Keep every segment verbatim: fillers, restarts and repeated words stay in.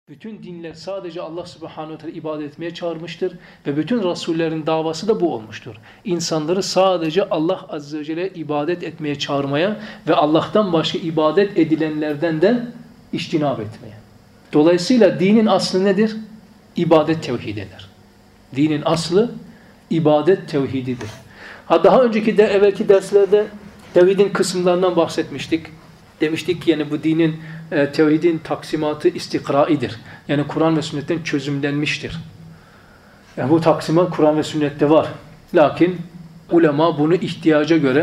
Bütün dinler sadece Allah Subhanahu ve Teala ibadet etmeye çağırmıştır ve bütün rasullerin davası da bu olmuştur. İnsanları sadece Allah Azze ve Celle ibadet etmeye çağırmaya ve Allah'tan başka ibadet edilenlerden de içtinab etmeye. Dolayısıyla dinin aslı nedir? İbadet tevhididir. Dinin aslı ibadet tevhididir. Ha daha önceki de evvelki derslerde tevhidin kısımlarından bahsetmiştik. Demiştik ki yani bu dinin e, tevhidin taksimatı istikraidir. Yani Kur'an ve sünnetten çözümlenmiştir. Yani bu taksimat Kur'an ve sünnette var. Lakin ulema bunu ihtiyaca göre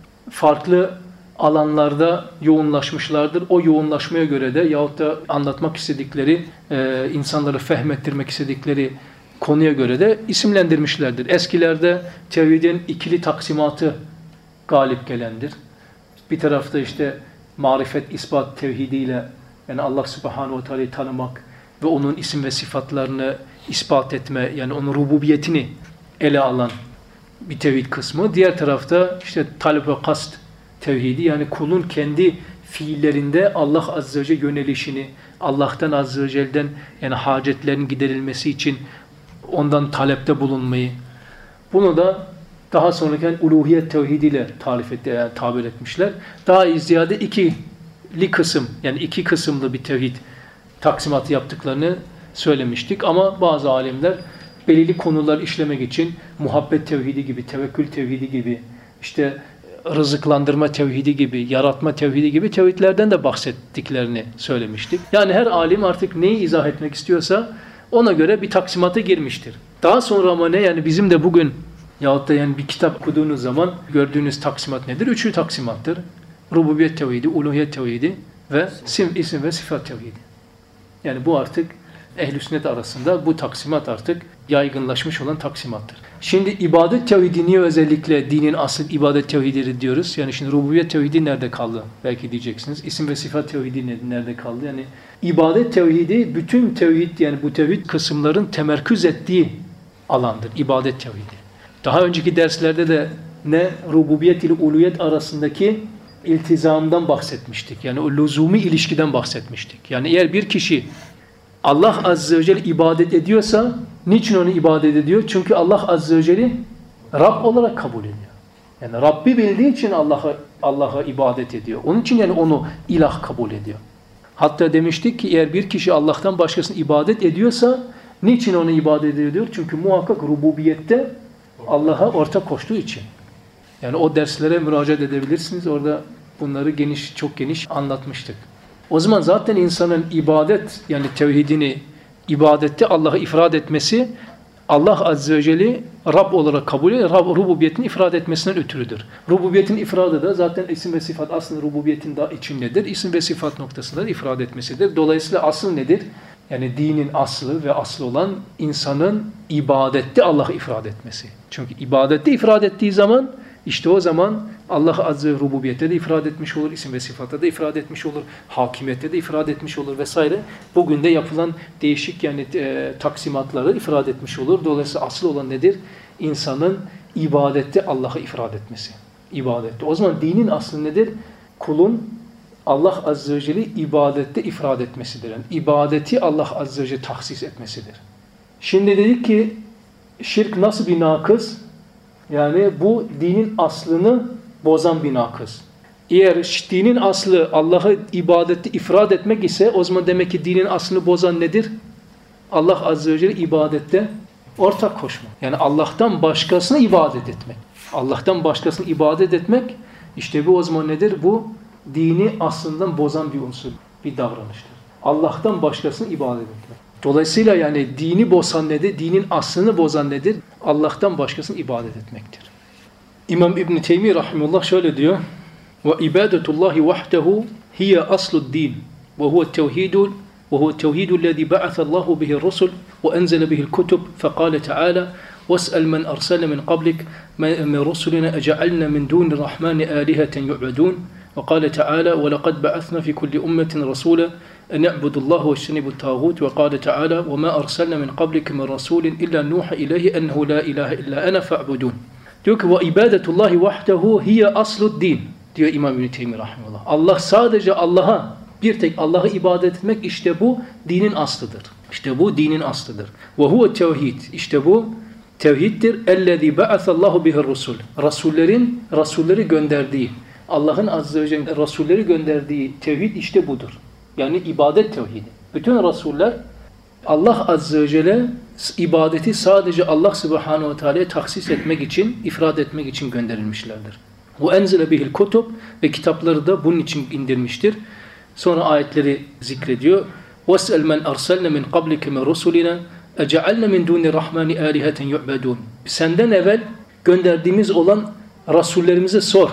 farklı alanlarda yoğunlaşmışlardır. O yoğunlaşmaya göre de yahut da anlatmak istedikleri, e, insanları fehmettirmek istedikleri konuya göre de isimlendirmişlerdir. Eskilerde tevhidin ikili taksimatı galip gelendir. Bir tarafta işte marifet, ispat tevhidiyle yani Allah Subhanahu ve Teala'yı tanımak ve onun isim ve sıfatlarını ispat etme, yani onun rububiyetini ele alan bir tevhid kısmı. Diğer tarafta işte talep ve kast tevhidi, yani kulun kendi fiillerinde Allah Azze ve Celle yönelişini, Allah'tan Azze ve Celle'den yani hacetlerin giderilmesi için ondan talepte bulunmayı, bunu da daha sonraki yani uluhiyet tevhidiyle tarif et, yani tabir etmişler. Daha ziyade ikili kısım, yani iki kısımlı bir tevhid taksimatı yaptıklarını söylemiştik. Ama bazı alimler belirli konular işlemek için muhabbet tevhidi gibi, tevekkül tevhidi gibi, işte rızıklandırma tevhidi gibi, yaratma tevhidi gibi tevhidlerden de bahsettiklerini söylemiştik. Yani her alim artık neyi izah etmek istiyorsa ona göre bir taksimata girmiştir. Daha sonra ama ne, yani bizim de bugün yahut da yani bir kitap okuduğunuz zaman gördüğünüz taksimat nedir? Üçü taksimattır. Rububiyet tevhidi, uluhiyet tevhidi ve sim, isim ve sıfat tevhidi. Yani bu artık ehl-i sünnet arasında bu taksimat artık yaygınlaşmış olan taksimattır. Şimdi ibadet tevhidi niye özellikle dinin asıl ibadet tevhididir diyoruz? Yani şimdi rububiyet tevhidi nerede kaldı? Belki diyeceksiniz. İsim ve sıfat tevhidi nerede kaldı? Yani ibadet tevhidi bütün tevhid, yani bu tevhid kısımların temerküz ettiği alandır. İbadet tevhidi. Daha önceki derslerde de ne rububiyet ile uluhiyet arasındaki iltizamdan bahsetmiştik. Yani o lüzumi ilişkiden bahsetmiştik. Yani eğer bir kişi Allah Azze ve Celle ibadet ediyorsa, niçin onu ibadet ediyor? Çünkü Allah Azze ve Celle Rab olarak kabul ediyor. Yani Rabbi bildiği için Allah'a Allah'a ibadet ediyor. Onun için yani onu ilah kabul ediyor. Hatta demiştik ki eğer bir kişi Allah'tan başkasını ibadet ediyorsa, niçin onu ibadet ediyor? Çünkü muhakkak rububiyette Allah'a ortak koştuğu için. Yani o derslere müracaat edebilirsiniz. Orada bunları geniş, çok geniş anlatmıştık. O zaman zaten insanın ibadet, yani tevhidini, ibadette Allah'ı ifrad etmesi, Allah Azze ve Celle'yi Rab olarak kabul ediyor. Rab, rububiyetini ifrad etmesinden ötürüdür. Rububiyetin ifradı da zaten isim ve sıfat aslında rububiyetin daha içindedir. İsim ve sıfat noktasında da ifrad etmesidir. Dolayısıyla asıl nedir? Yani dinin aslı ve aslı olan insanın ibadette Allah'ı ifrad etmesi. Çünkü ibadette ifrad ettiği zaman işte o zaman Allah Azze ve rububiyette de ifrad etmiş olur, isim ve sıfatta da ifrad etmiş olur, hakimiyette de ifrad etmiş olur vesaire. Bugün de yapılan değişik yani e, taksimatları ifrad etmiş olur. Dolayısıyla asıl olan nedir? İnsanın ibadette Allah'ı ifrad etmesi. İbadette. O zaman dinin aslı nedir? Kulun Allah Azze ve Celle ibadette ifrad etmesidir. Yani ibadeti Allah Azze ve Celle tahsis etmesidir. Şimdi dedik ki şirk nasıl bir nakız? Yani bu dinin aslını bozan bir nakız. Eğer dinin aslı Allah'ı ibadette ifrad etmek ise o zaman demek ki dinin aslını bozan nedir? Allah Azze ve Celle ibadette ortak koşma. Yani Allah'tan başkasına ibadet etmek. Allah'tan başkasına ibadet etmek işte bu o zaman nedir? Bu dini aslından bozan bir unsur, bir davranıştır. Allah'tan başkasına ibadet etmek. Dolayısıyla yani dini bozan nedir? Dinin aslını bozan nedir? Allah'tan başkasına ibadet etmektir. İmam İbn Teymiye rahimehullah şöyle diyor: "Ve ibadetullahi vahdehu hiye aslu'd-din ve huve tevhidul ve huve tevhidullezî ba'asallahu bihi'r-rusul ve enzele bihil-kutub feqâle Teâlâ وَاسْأَلْ مَنْ أَرْسَلَ مِنْ قَبْلِكَ مِنْ رُسُلِنَا أَجَعَلْنَا مِنْ دُونِ الرَّحْمَنِ آلِهَةً يُعْبَدُونَ وقال تعالى وَلَقَدْ بَعَثْنَا فِي كُلِّ أُمَّةٍ رَسُولًا أَنْ اعْبُدُوا اللَّهَ وَاجْتَنِبُوا الطَّاغُوتَ وقال تعالى وَمَا أَرْسَلْنَا مِنْ قَبْلِكَ مِنْ رَسُولٍ إِلَّا نُوحِي إِلَيْهِ أَنَّهُ لَا إِلَهَ إِلَّا أَنَا فَاعْبُدُونِ. Diyor ki وَاِبَادَةُ اللّٰهِ وَحْدَهُ هِيَ أَصْلُ الدِّينِ diyor İmam İbn Teymiye rahimehullah. Allah sadece Allah'a Bir tek Allah'ı ibadet etmek, işte bu dinin aslıdır. İşte bu dinin aslıdır. Ve huve tevhid. İşte bu tevhiddir. Ellezî ba'asallahu bihir rusul. Rasullerin, Rasulleri gönderdiği, Allah'ın azze ve celle Rasulleri gönderdiği tevhid işte budur. Yani ibadet tevhidi. Bütün Rasuller Allah azze ve celle ibadeti sadece Allah subhanahu ve teala'ya tahsis etmek için, ifrad etmek için gönderilmişlerdir. Bu enzile bihil kutub ve kitapları da bunun için indirmiştir. Sonra ayetleri zikrediyor. وَاسْأَلْ مَنْ أَرْسَلْنَ مِنْ قَبْلِكَ مِنْ رُسُلِنَا اَجَعَلْنَ مِنْ دُونِ الرَّحْمَانِ آلِهَةً يُعْبَدُونَ. Senden evvel gönderdiğimiz olan Rasullerimize sor.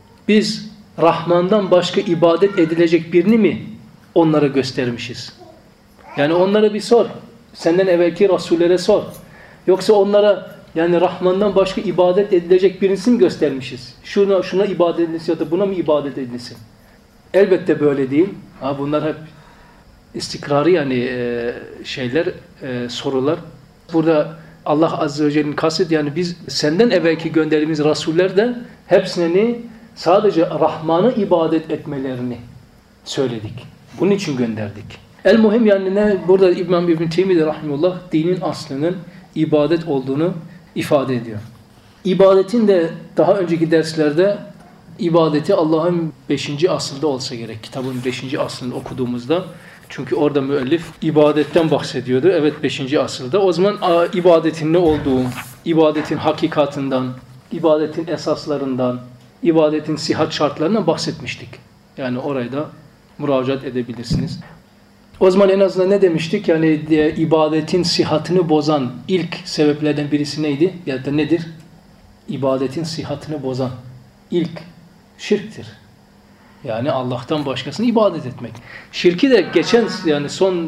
Biz Rahman'dan başka ibadet edilecek birini mi onlara göstermişiz? Yani onlara bir sor. Senden evvelki Rasullere sor. Yoksa onlara yani Rahman'dan başka ibadet edilecek birisini mi göstermişiz? Şuna, şuna ibadet edilsin ya da buna mı ibadet edilsin? Elbette böyle değil. Ha, bunlar hep istikrarı yani e, şeyler, e, sorular. Burada Allah Azze ve Celle'nin kasıt yani biz senden evvelki gönderdiğimiz Rasuller de hepsini sadece Rahman'a ibadet etmelerini söyledik. Bunun için gönderdik. El muhim yani ne? Burada İmam İbn Teymiye rahimehullah dinin aslının ibadet olduğunu ifade ediyor. İbadetin de daha önceki derslerde ibadeti Allah'ın beşinci asılda olsa gerek. Kitabın beşinci aslını okuduğumuzda. Çünkü orada müellif ibadetten bahsediyordu. Evet beşinci asılda. O zaman a, ibadetin ne olduğu, ibadetin hakikatından, ibadetin esaslarından, ibadetin sihat şartlarından bahsetmiştik. Yani orayı da müracaat edebilirsiniz. O zaman en azından ne demiştik? Yani de, ibadetin sihatını bozan ilk sebeplerden birisi neydi? Ya da nedir? İbadetin sihatını bozan ilk şirktir. Yani Allah'tan başkasını ibadet etmek. Şirki de geçen yani son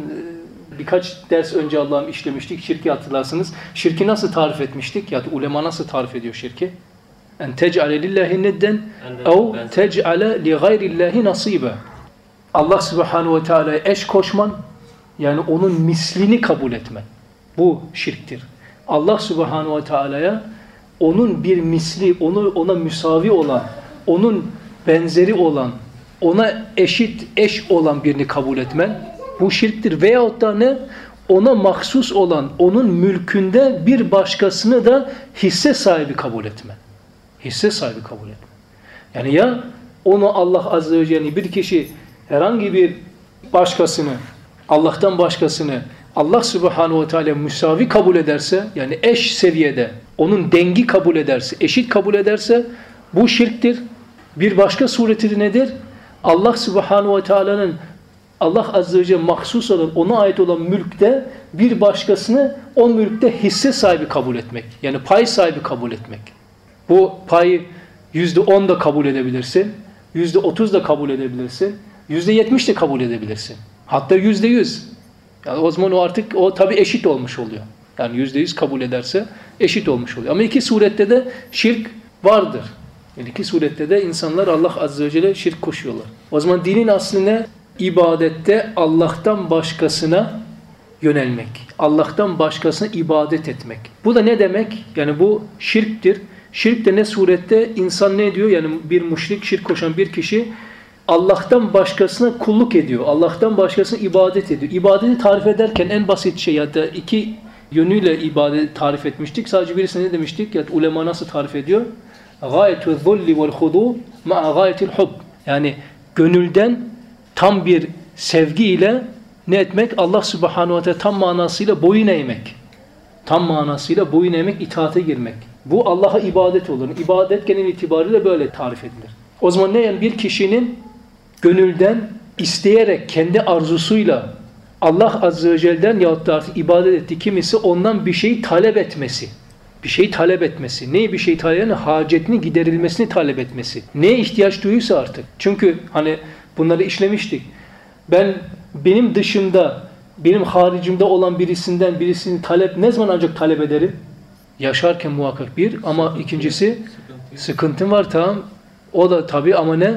birkaç ders önce Allah'ım işlemiştik. Şirki hatırlarsınız. Şirki nasıl tarif etmiştik? Ya da ulema nasıl tarif ediyor şirki? En tec'ale lillahi nedden ev tec'ale li gayrillahi nasibe. Allah subhanahu ve teala'ya eş koşman, yani onun mislini kabul etmen. Bu şirktir. Allah subhanahu ve teala'ya onun bir misli, onu ona müsavi olan, onun benzeri olan, ona eşit, eş olan birini kabul etmen, bu şirktir. Veyahut da ne? Ona mahsus olan, onun mülkünde bir başkasını da hisse sahibi kabul etmen. Hisse sahibi kabul etmen. Yani ya onu Allah azze ve celle bir kişi herhangi bir başkasını, Allah'tan başkasını Allah subhanahu ve teala müsavi kabul ederse, yani eş seviyede, onun dengi kabul ederse, eşit kabul ederse bu şirktir. Bir başka sureti nedir? Allah subhanahu ve teala'nın Allah azze ve celle mahsus olan, ona ait olan mülkte bir başkasını o mülkte hisse sahibi kabul etmek. Yani pay sahibi kabul etmek. Bu payı yüzde on da kabul edebilirsin, yüzde otuz da kabul edebilirsin, yüzde yetmiş de kabul edebilirsin. Hatta yüzde yüz. Yani o zaman o artık o tabi eşit olmuş oluyor. Yani yüzde yüz kabul ederse eşit olmuş oluyor. Ama iki surette de şirk vardır. Yani iki surette de insanlar Allah azze ve celle şirk koşuyorlar. O zaman dinin aslı ne? İbadette Allah'tan başkasına yönelmek. Allah'tan başkasına ibadet etmek. Bu da ne demek? Yani bu şirktir. Şirk de ne surette? İnsan ne diyor? Yani bir müşrik, şirk koşan bir kişi Allah'tan başkasına kulluk ediyor. Allah'tan başkasına ibadet ediyor. İbadeti tarif ederken en basit şey ya da iki yönüyle ibadeti tarif etmiştik. Sadece birisine ne demiştik? Ya ulema nasıl tarif ediyor? Gâyetu zulli vel hudû ma'a gâyetil hub. Yani gönülden tam bir sevgiyle ne etmek? Allah subhanahu ve teala tam manasıyla boyun eğmek. Tam manasıyla boyun eğmek, itaate girmek. Bu Allah'a ibadet olur. İbadet genel itibariyle böyle tarif edilir. O zaman ne? Yani bir kişinin gönülden isteyerek, kendi arzusuyla Allah azze ve celle'den yahut da artık ibadet ettiği kimisi ondan bir şey talep etmesi. Bir şey talep etmesi. Neyi bir şey talep etmesi? Hacetini giderilmesini talep etmesi. Neye ihtiyaç duyuyorsa artık. Çünkü hani bunları işlemiştik. Ben benim dışında, benim haricimde olan birisinden birisini talep, ne zaman ancak talep ederim? Yaşarken muhakkak bir, ama ikincisi sıkıntım var, tamam. O da tabii ama ne?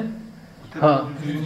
Ha.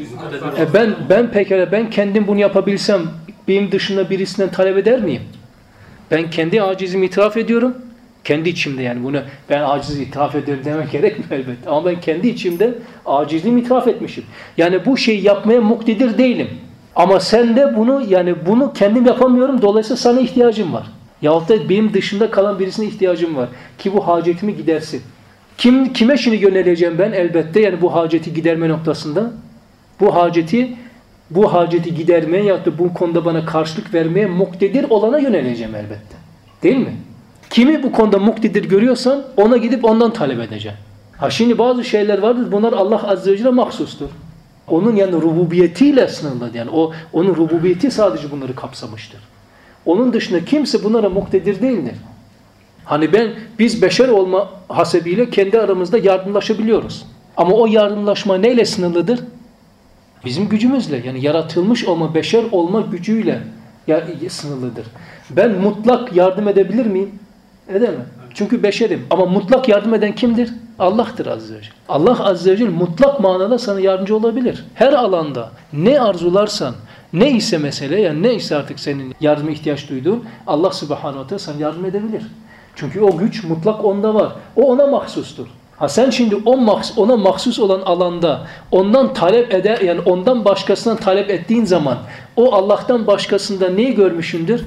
E ben ben pekala ben kendim bunu yapabilsem benim dışında birisinden talep eder miyim? Ben kendi acizimi itiraf ediyorum. Kendi içimde yani bunu ben aciz itiraf ederim demek gerekmiyor elbette. Ama ben kendi içimde acizliğimi itiraf etmişim. Yani bu şeyi yapmaya muktedir değilim. Ama sen de bunu yani bunu kendim yapamıyorum. Dolayısıyla sana ihtiyacım var. Yahut da benim dışında kalan birisine ihtiyacım var. Ki bu hacetimi gidersin. Kim, kime şimdi yöneleceğim ben elbette yani bu haceti giderme noktasında? Bu haceti bu haceti gidermeye ya da bu konuda bana karşılık vermeye muktedir olana yöneleceğim elbette. Değil mi? Kimi bu konuda muktedir görüyorsan ona gidip ondan talep edeceğim. Ha şimdi bazı şeyler vardır. Bunlar Allah Azze ve Celle mahsustur. Onun yani rububiyetiyle sınırlıdır. Yani o onun rububiyeti sadece bunları kapsamıştır. Onun dışında kimse bunlara muktedir değildir. Hani ben biz beşer olma hasebiyle kendi aramızda yardımlaşabiliyoruz. Ama o yardımlaşma neyle sınırlıdır? Bizim gücümüzle yani yaratılmış olma, beşer olma gücüyle sınırlıdır. Ben mutlak yardım edebilir miyim? Edemem. Çünkü beşerim. Ama mutlak yardım eden kimdir? Allah'tır Azze ve Celle. Allah Azze ve Celle mutlak manada sana yardımcı olabilir. Her alanda ne arzularsan, ne ise mesele yani ne ise artık senin yardıma ihtiyaç duyduğun Allah Subhanahu ve Teala sana yardım edebilir. Çünkü o güç mutlak onda var. O ona mahsustur. Ha sen şimdi o mahsus, ona mahsus olan alanda ondan talep eder yani ondan başkasından talep ettiğin zaman o Allah'tan başkasında neyi görmüşsündür?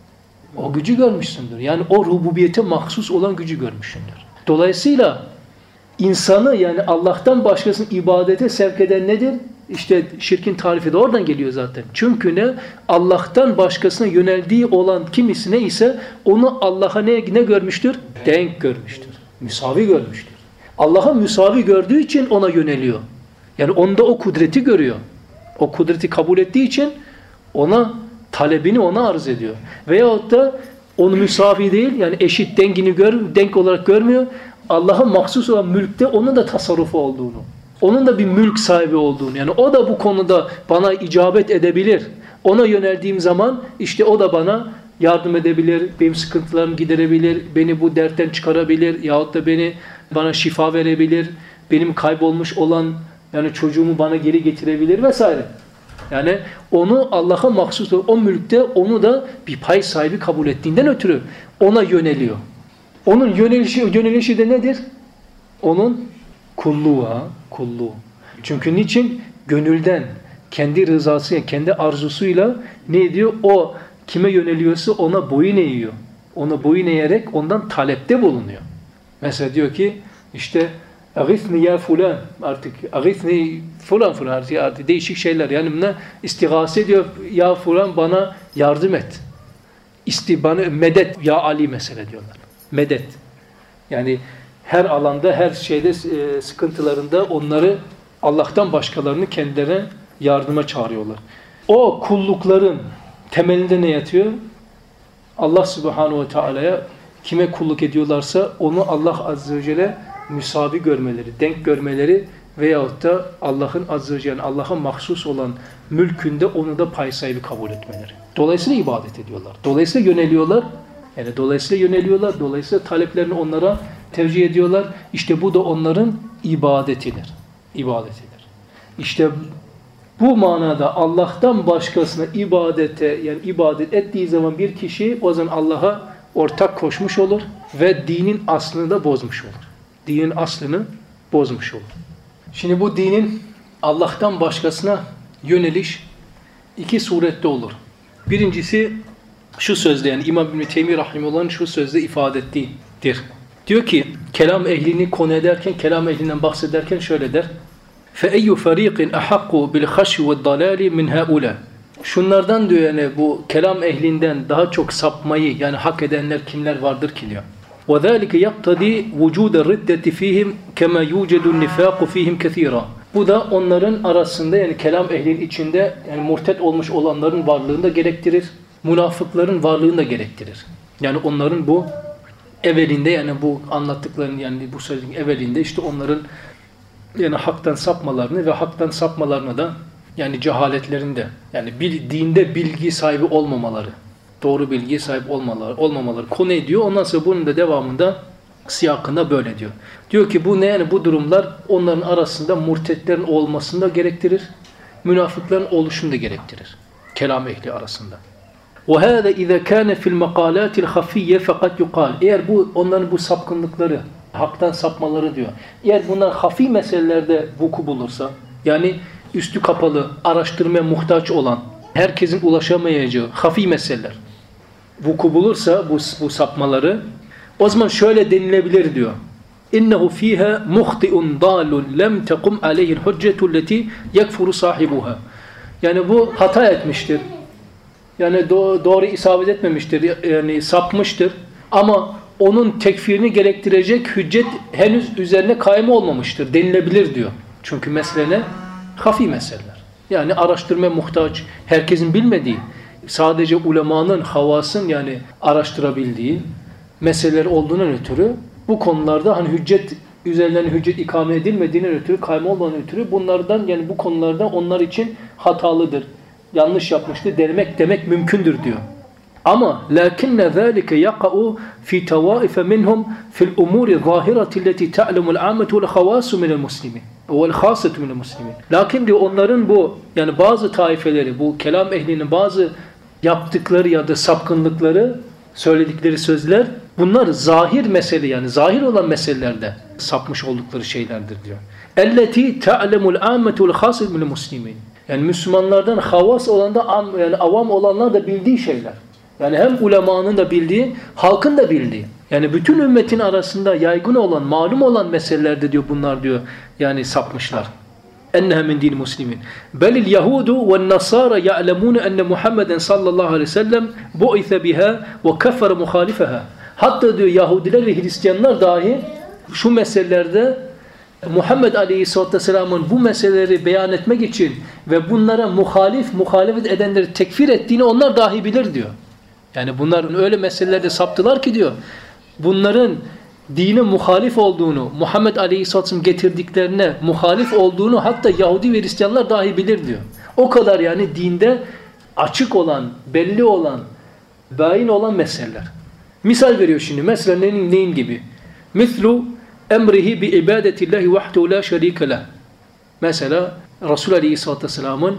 O gücü görmüşsündür. Yani o rububiyete mahsus olan gücü görmüşsündür. Dolayısıyla insanı yani Allah'tan başkasını ibadete sevk eden nedir? İşte şirkin tarifi de oradan geliyor zaten. Çünkü ne? Allah'tan başkasına yöneldiği olan kimisi neyse onu Allah'a ne, ne görmüştür? Denk görmüştür. Müsavi görmüştür. Allah'a müsavi gördüğü için ona yöneliyor. Yani onda o kudreti görüyor. O kudreti kabul ettiği için ona talebini ona arz ediyor. Veyahut da onu müsavi değil yani eşit dengini gör, denk olarak görmüyor. Allah'a mahsus olan mülkte onun da tasarrufu olduğunu, onun da bir mülk sahibi olduğunu yani o da bu konuda bana icabet edebilir. Ona yöneldiğim zaman işte o da bana yardım edebilir, benim sıkıntılarımı giderebilir, beni bu dertten çıkarabilir yahut da beni bana şifa verebilir, benim kaybolmuş olan yani çocuğumu bana geri getirebilir vesaire. Yani onu Allah'a mahsus o mülkte onu da bir pay sahibi kabul ettiğinden ötürü ona yöneliyor. Onun yönelişi, yönelişi de nedir? Onun kulluğu, ha? Kulluğu. Çünkü niçin? Gönülden, kendi rızasıyla, kendi arzusuyla ne diyor? O kime yöneliyorsa ona boyun eğiyor. Ona boyun eğerek ondan talepte bulunuyor. Mesela diyor ki işte "Aghithni ya fulan" artık "Aghithni fulan fulan" artık, artık değişik şeyler. Yani buna istigase ediyor. Ya fulan bana yardım et. İsti bana medet ya Ali mesela diyorlar. Medet. Yani her alanda, her şeyde e, sıkıntılarında onları Allah'tan başkalarını kendilerine yardıma çağırıyorlar. O kullukların temelinde ne yatıyor? Allah Subhanahu ve Teala'ya kime kulluk ediyorlarsa onu Allah Azze ve Celle müsavi görmeleri, denk görmeleri veyahut da Allah'ın Azze ve Celle, Allah'a mahsus olan mülkünde onu da pay sahibi kabul etmeleri. Dolayısıyla ibadet ediyorlar. Dolayısıyla yöneliyorlar. Yani dolayısıyla yöneliyorlar. Dolayısıyla taleplerini onlara tevcih ediyorlar. İşte bu da onların ibadetidir. İbadetidir. İşte bu manada Allah'tan başkasına ibadete yani ibadet ettiği zaman bir kişi o zaman Allah'a ortak koşmuş olur ve dinin aslını da bozmuş olur. Dinin aslını bozmuş olur. Şimdi bu dinin Allah'tan başkasına yöneliş iki surette olur. Birincisi şu sözde yani İmam İbn-i Teymiye Rahimullah'ın şu sözde ifade ettiğidir. Diyor ki kelam ehlini konu ederken, kelam ehlinden bahsederken şöyle der. فَاَيُّ فَر۪يقٍ اَحَقُّ بِالْخَشْوِ وَالضَّلَالِ مِنْ هَؤُلَى Şunlardan diyor yani bu kelam ehlinden daha çok sapmayı yani hak edenler kimler vardır ki diyor. وَذَٰلِكَ يَقْتَدِي وُجُودَ الرِّدَّةِ ف۪يهِمْ كَمَا يُوجَدُ النِّفَاقُ ف۪يهِمْ كَثِيرًا Bu da onların arasında yani kelam ehlinin içinde yani murtet olmuş olanların varlığını da gerektirir. Münafıkların varlığını da gerektirir. Yani onların bu evvelinde yani bu anlattıklarının yani bu söylediğin evvelinde işte onların yani haktan sapmalarını ve haktan sapmalarını da yani cehaletlerinde yani bil, dinde bilgi sahibi olmamaları, doğru bilgi sahibi olmaları, olmamaları konu ediyor. Ondan sonra bunun da devamında siyakında böyle diyor. Diyor ki bu ne yani bu durumlar onların arasında murtetlerin olmasını da gerektirir. Münafıkların oluşunu da gerektirir. Kelam ehli arasında. وَهَذَا اِذَا كَانَ فِي الْمَقَالَاتِ الْخَفِيَّ فَقَدْ يُقَالِ Eğer bu onların bu sapkınlıkları, haktan sapmaları diyor. Eğer bunlar hafi meselelerde vuku bulursa, yani üstü kapalı, araştırmaya muhtaç olan, herkesin ulaşamayacağı hafi meseleler vuku bulursa bu, bu sapmaları, o zaman şöyle denilebilir diyor. İnnehu fiha muhtiun dalun lem tekum aleyhi'l hüccetu lleti yekfuru sahibuha. Yani bu hata etmiştir. Yani do doğru isabet etmemiştir. Yani sapmıştır. Ama onun tekfirini gerektirecek hüccet henüz üzerine kaym olmamıştır denilebilir diyor. Çünkü mesele hafi meseleler. Yani araştırmaya muhtaç, herkesin bilmediği, sadece ulemanın, havasın yani araştırabildiği meseleler olduğundan ötürü bu konularda hani hüccet üzerlerine hüccet ikame edilmediğinden ötürü, kayma olmadan ötürü bunlardan yani bu konularda onlar için hatalıdır. Yanlış yapmıştır demek demek mümkündür diyor. Ama lakinne zalike yaqa'u fi tawaife minhum fil umuri zahirati allati ta'lamu'l amatu vel hawasu minel muslimin vel khasatu minel muslimin. Lakin diyor onların bu yani bazı taifeleri bu kelam ehlinin bazı yaptıkları ya da sapkınlıkları söyledikleri sözler bunlar zahir mesele yani zahir olan meselelerde sapmış oldukları şeylerdir diyor. Elleti ta'lemul amatu vel khasatu minel muslimin. Yani Müslümanlardan havas olan da yani avam olanlar da bildiği şeyler. Yani hem ulemanın da bildiği, halkın da bildiği. Yani bütün ümmetin arasında yaygın olan, malum olan meselelerde diyor bunlar diyor. Yani sapmışlar. Enneha min din muslimin. Belil Yahudu ve Nasara ya'lemune enne Muhammeden sallallahu aleyhi ve sellem bu'ithe biha ve kefere muhalifeha. Hatta diyor Yahudiler ve Hristiyanlar dahi şu meselelerde Muhammed Aleyhisselatü Vesselam'ın bu meseleleri beyan etmek için ve bunlara muhalif, muhalefet edenleri tekfir ettiğini onlar dahi bilir diyor. Yani bunların öyle meselelerde saptılar ki diyor, bunların dine muhalif olduğunu, Muhammed Aleyhisselatü Vesselam getirdiklerine muhalif olduğunu hatta Yahudi ve Hristiyanlar dahi bilir diyor. O kadar yani dinde açık olan, belli olan, bayin olan meseleler. Misal veriyor şimdi. Mesela neyin, neyin gibi? Mislu emrihi bi ibadetillahi vahdehu la şerike leh. Mesela Resul Aleyhisselatü Vesselam'ın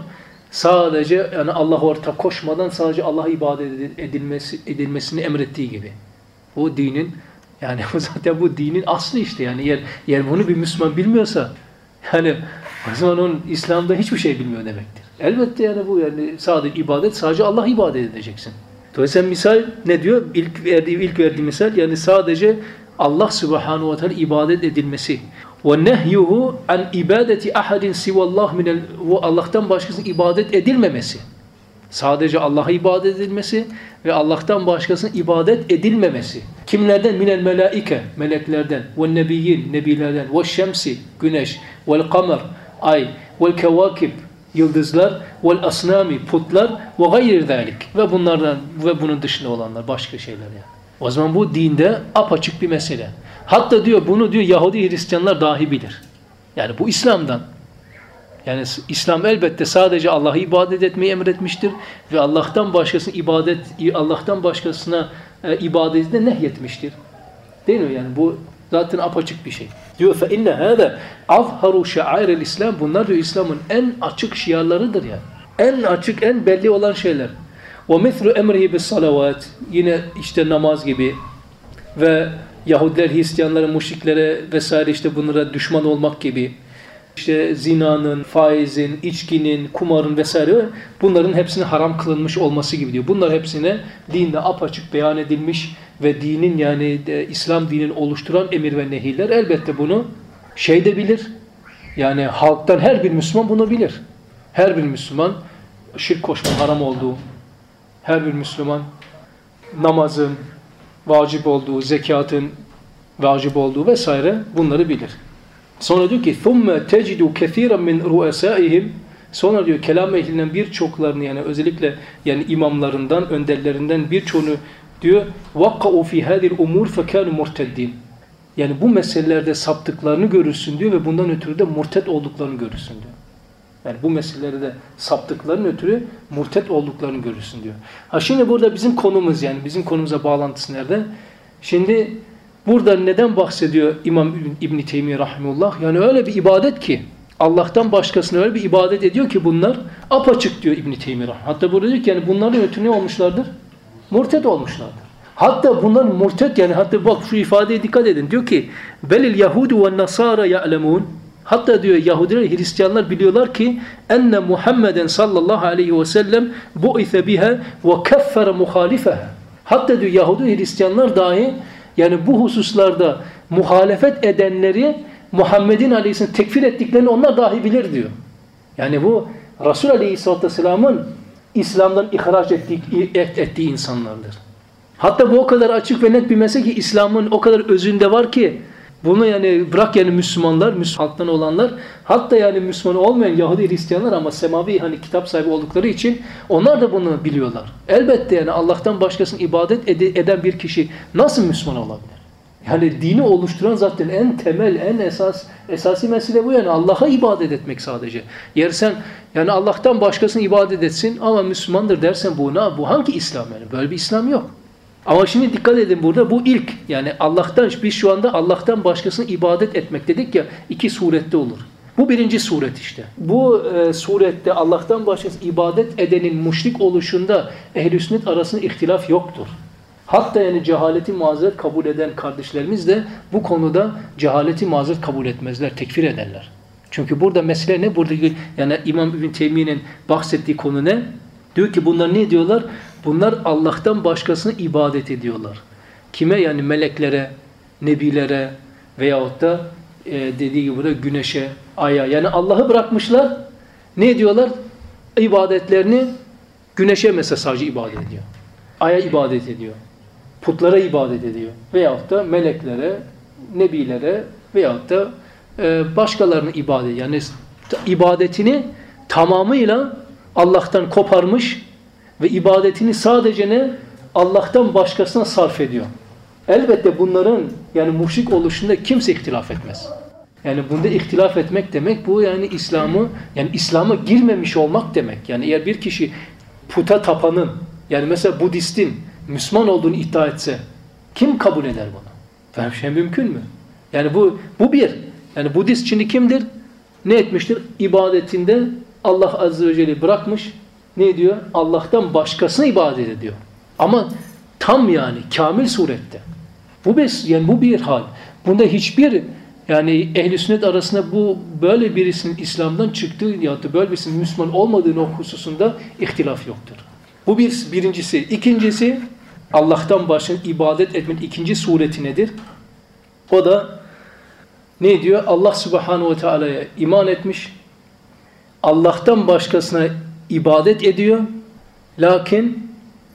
sadece yani Allah'a ortak koşmadan sadece Allah'a ibadet edilmesi edilmesini emrettiği gibi. Bu dinin yani zaten bu dinin aslı işte yani eğer, eğer bunu bir Müslüman bilmiyorsa yani o zaman onun İslam'da hiçbir şey bilmiyor demektir. Elbette yani bu yani sadece ibadet sadece Allah'a ibadet edeceksin. Dolayısıyla misal ne diyor? İlk verdiği ilk verdiği misal yani sadece Allah Subhanahu ve Teala ibadet edilmesi. Ve nehyuhu an ibadeti ahadin sivallah minel Allah'tan başkasının ibadet edilmemesi. Sadece Allah'a ibadet edilmesi ve Allah'tan başkasının ibadet edilmemesi. Kimlerden? Minel melaike, meleklerden, ve nebiyyin, nebilerden, ve şemsi, güneş, vel kamer, ay, vel kevakib, yıldızlar, vel asnami, putlar, ve gayri zalik. Ve bunlardan ve bunun dışında olanlar, başka şeyler yani. O zaman bu dinde apaçık bir mesele. Hatta diyor bunu diyor Yahudi Hristiyanlar dahi bilir. Yani bu İslam'dan. Yani İslam elbette sadece Allah'a ibadet etmeyi emretmiştir ve Allah'tan başkasına ibadet Allah'tan başkasına e, ibadeti de nehyetmiştir. Değil mi? Yani bu zaten apaçık bir şey. Diyor fe inne hâze azharu şa'airel İslam. Bunlar diyor İslam'ın en açık şiarlarıdır yani. En açık, en belli olan şeyler. Ve mithlu emrihi bis salavat. Yine işte namaz gibi ve Yahudiler, Hristiyanlara, müşriklere vesaire işte bunlara düşman olmak gibi. İşte zinanın, faizin, içkinin, kumarın vesaire bunların hepsinin haram kılınmış olması gibi diyor. Bunlar hepsine dinde apaçık beyan edilmiş ve dinin yani de, İslam dinini oluşturan emir ve nehirler elbette bunu şey de bilir. Yani halktan her bir Müslüman bunu bilir. Her bir Müslüman şirk koşma haram olduğu, her bir Müslüman namazın vacip olduğu, zekatın vacip olduğu vesaire bunları bilir. Sonra diyor ki ثُمَّ تَجِدُوا كَثِيرًا مِنْ رُؤَسَائِهِمْ Sonra diyor kelam ehlinden birçoklarını yani özellikle yani imamlarından, önderlerinden birçoğunu diyor وَقَّعُوا فِي هَذِي الْاُمُورِ فَكَانُوا مُرْتَدِّينَ Yani bu meselelerde saptıklarını görürsün diyor ve bundan ötürü de murted olduklarını görürsün diyor. Yani bu meselelerde saptıklarının ötürü murted olduklarını görürsün diyor. Ha şimdi burada bizim konumuz yani bizim konumuza bağlantısı nerede? Şimdi burada neden bahsediyor İmam İbn Teymiye rahimehullah? Yani öyle bir ibadet ki Allah'tan başkasına öyle bir ibadet ediyor ki bunlar apaçık diyor İbn Teymiye rahimehullah. Hatta burada diyor ki yani bunların ötürü ne olmuşlardır? Murted olmuşlardır. Hatta bunların murted, yani hatta bak şu ifadeye dikkat edin. Diyor ki belil yahudu ve nasara ya'lemun. Hatta diyor Yahudiler, Hristiyanlar biliyorlar ki enne Muhammeden sallallahu aleyhi ve sellem bu'ithe biha ve keffere muhalifeha. Hatta diyor Yahudi Hristiyanlar dahi yani bu hususlarda muhalefet edenleri Muhammed'in aleyhisselam tekfir ettiklerini onlar dahi bilir diyor. Yani bu Resul Aleyhisselatü Vesselam'ın İslam'dan ihraç ettiği, ettiği insanlardır. Hatta bu o kadar açık ve net bir mesele ki İslam'ın o kadar özünde var ki bunu yani bırak yani Müslümanlar, Müslüman halktan olanlar, hatta yani Müslüman olmayan Yahudi Hristiyanlar ama semavi hani kitap sahibi oldukları için onlar da bunu biliyorlar. Elbette yani Allah'tan başkasını ibadet ed eden bir kişi nasıl Müslüman olabilir? Yani dini oluşturan zaten en temel, en esas esasi mesele bu, yani Allah'a ibadet etmek sadece. Yer sen yani Allah'tan başkasını ibadet etsin ama Müslümandır dersen bu ne? Bu hangi İslam yani? Böyle bir İslam yok. Ama şimdi dikkat edin, burada bu ilk, yani Allah'tan, biz şu anda Allah'tan başkasını ibadet etmek dedik ya, iki surette olur. Bu birinci suret işte. Bu e, surette Allah'tan başkasını ibadet edenin müşrik oluşunda ehl-i sünnet arasında ihtilaf yoktur. Hatta yani cehaleti mazeret kabul eden kardeşlerimiz de bu konuda cehaleti mazeret kabul etmezler, tekfir ederler. Çünkü burada mesele ne? Buradaki yani İmam İbn Teymiye'nin bahsettiği konu ne? Diyor ki bunlar ne diyorlar? Bunlar Allah'tan başkasını ibadet ediyorlar. Kime? Yani meleklere, nebilere veyahut da e, dediği gibi burada güneşe, aya. Yani Allah'ı bırakmışlar. Ne ediyorlar? İbadetlerini güneşe mesela sadece ibadet ediyor. Aya ibadet ediyor. Putlara ibadet ediyor. Veyahut da meleklere, nebilere veyahut da e, başkalarına ibadet ediyor. Yani ibadetini tamamıyla Allah'tan koparmış ve ibadetini sadece ne? Allah'tan başkasına sarf ediyor. Elbette bunların yani müşrik oluşunda kimse ihtilaf etmez. Yani bunda ihtilaf etmek demek bu yani İslam'ı yani İslam'a girmemiş olmak demek. Yani eğer bir kişi puta tapanın yani mesela Budistin Müslüman olduğunu iddia etse kim kabul eder bunu? Böyle bir şey mümkün mü? Yani bu bu bir. Yani Budist şimdi kimdir? Ne etmiştir? İbadetinde Allah Azze ve Celle bırakmış. Ne diyor? Allah'tan başkasına ibadet ediyor. Ama tam yani kamil surette. Bu bir, yani bu bir hal. Bunda hiçbir yani ehl-i sünnet arasında bu böyle birisinin İslam'dan çıktığı ya da böyle birisinin Müslüman olmadığını hususunda ihtilaf yoktur. Bu bir birincisi. İkincisi Allah'tan başka ibadet etmenin ikinci sureti nedir? O da ne diyor? Allah Subhanahu ve Teala'ya iman etmiş. Allah'tan başkasına ibadet ediyor. Lakin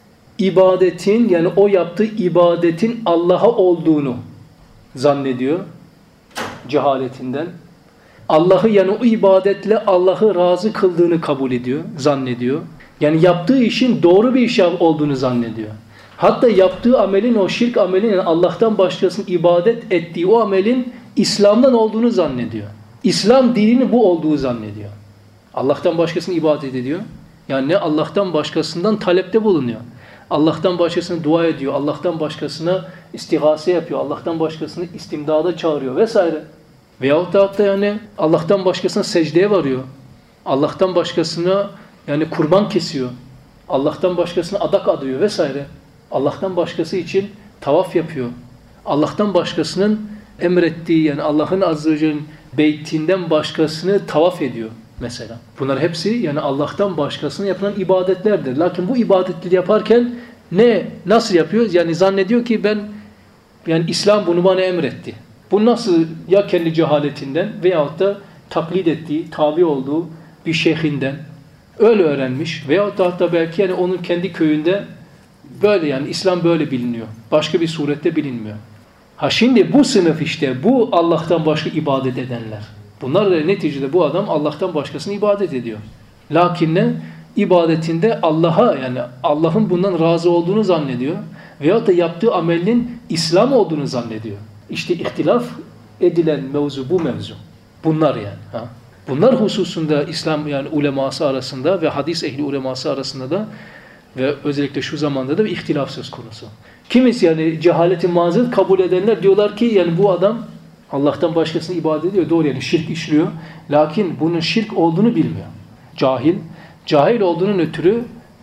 ibadetin yani o yaptığı ibadetin Allah'a olduğunu zannediyor. Cehaletinden. Allah'ı yani o ibadetle Allah'ı razı kıldığını kabul ediyor, zannediyor. Yani yaptığı işin doğru bir iş olduğunu zannediyor. Hatta yaptığı amelin o şirk amelin yani Allah'tan başkasının ibadet ettiği o amelin İslam'dan olduğunu zannediyor. İslam dininin bu olduğu zannediyor. Allah'tan başkasını ibadet ediyor. Yani ne Allah'tan başkasından talepte bulunuyor. Allah'tan başkasına dua ediyor. Allah'tan başkasına istigase yapıyor. Allah'tan başkasını istimdada çağırıyor vesaire. Veyahut da hatta yani Allah'tan başkasına secdeye varıyor. Allah'tan başkasına yani kurban kesiyor. Allah'tan başkasına adak adıyor vesaire. Allah'tan başkası için tavaf yapıyor. Allah'tan başkasının emrettiği yani Allah'ın Azze ve Celle'nin beytinden başkasını tavaf ediyor mesela. Bunlar hepsi yani Allah'tan başkasına yapılan ibadetlerdir. Lakin bu ibadetleri yaparken ne nasıl yapıyor? Yani zannediyor ki ben yani İslam bunu bana emretti. Bu nasıl ya kendi cehaletinden veyahut da taklit ettiği, tabi olduğu bir şeyhinden öyle öğrenmiş veyahut da hatta belki yani onun kendi köyünde böyle yani İslam böyle biliniyor. Başka bir surette bilinmiyor. Ha şimdi bu sınıf işte bu Allah'tan başka ibadet edenler. Bunlar da neticede bu adam Allah'tan başkasını ibadet ediyor. Lakin ne? İbadetinde Allah'a yani Allah'ın bundan razı olduğunu zannediyor. Veyahut da yaptığı amelin İslam olduğunu zannediyor. İşte ihtilaf edilen mevzu bu mevzu. Bunlar yani. Ha? Bunlar hususunda İslam yani uleması arasında ve hadis ehli uleması arasında da ve özellikle şu zamanda da bir ihtilaf söz konusu. Kimisi yani cehaleti mazeret kabul edenler diyorlar ki yani bu adam Allah'tan başkasını ibadet ediyor. Doğru yani şirk işliyor. Lakin bunun şirk olduğunu bilmiyor. Cahil. Cahil olduğunun ötürü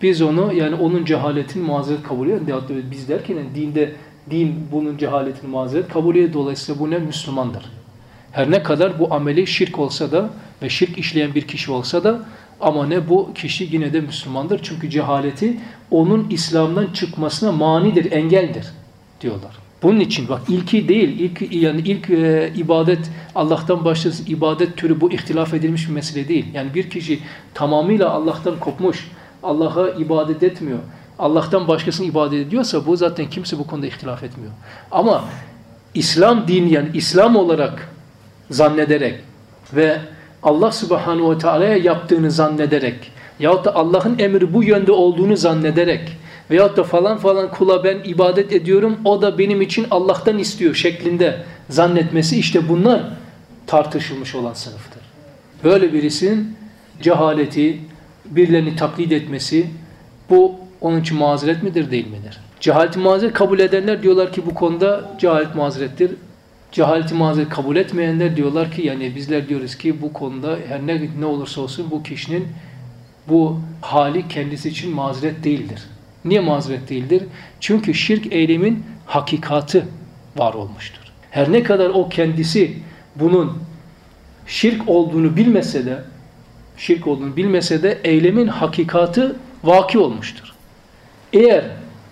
biz onu yani onun cehaletini mazeret kabul ediyoruz. Biz derken yani dinde din bunun cehaletini mazeret kabul ediyor. Dolayısıyla bu ne? Müslümandır. Her ne kadar bu ameli şirk olsa da ve şirk işleyen bir kişi olsa da ama ne bu kişi yine de Müslümandır. Çünkü cehaleti onun İslam'dan çıkmasına manidir, engeldir diyorlar. Bunun için bak ilki değil, ilk yani ilk e, ibadet Allah'tan başlasın ibadet türü bu ihtilaf edilmiş bir mesele değil. Yani bir kişi tamamıyla Allah'tan kopmuş, Allah'a ibadet etmiyor, Allah'tan başkasını ibadet ediyorsa bu zaten kimse bu konuda ihtilaf etmiyor. Ama İslam dini yani İslam olarak zannederek ve Allah Subhanahu ve Teala'ya yaptığını zannederek yahut da Allah'ın emri bu yönde olduğunu zannederek veyahut da falan falan kula ben ibadet ediyorum o da benim için Allah'tan istiyor şeklinde zannetmesi işte bunlar tartışılmış olan sınıftır. Böyle birisinin cehaleti, birilerini taklit etmesi bu onun için mazeret midir değil midir? Cehaleti mazeret kabul edenler diyorlar ki bu konuda cehalet mazerettir. Cehaleti mazeret kabul etmeyenler diyorlar ki yani bizler diyoruz ki bu konuda her ne, ne olursa olsun bu kişinin bu hali kendisi için mazeret değildir. Niye mazeret değildir? Çünkü şirk eylemin hakikati var olmuştur. Her ne kadar o kendisi bunun şirk olduğunu bilmese de şirk olduğunu bilmese de eylemin hakikati vaki olmuştur. Eğer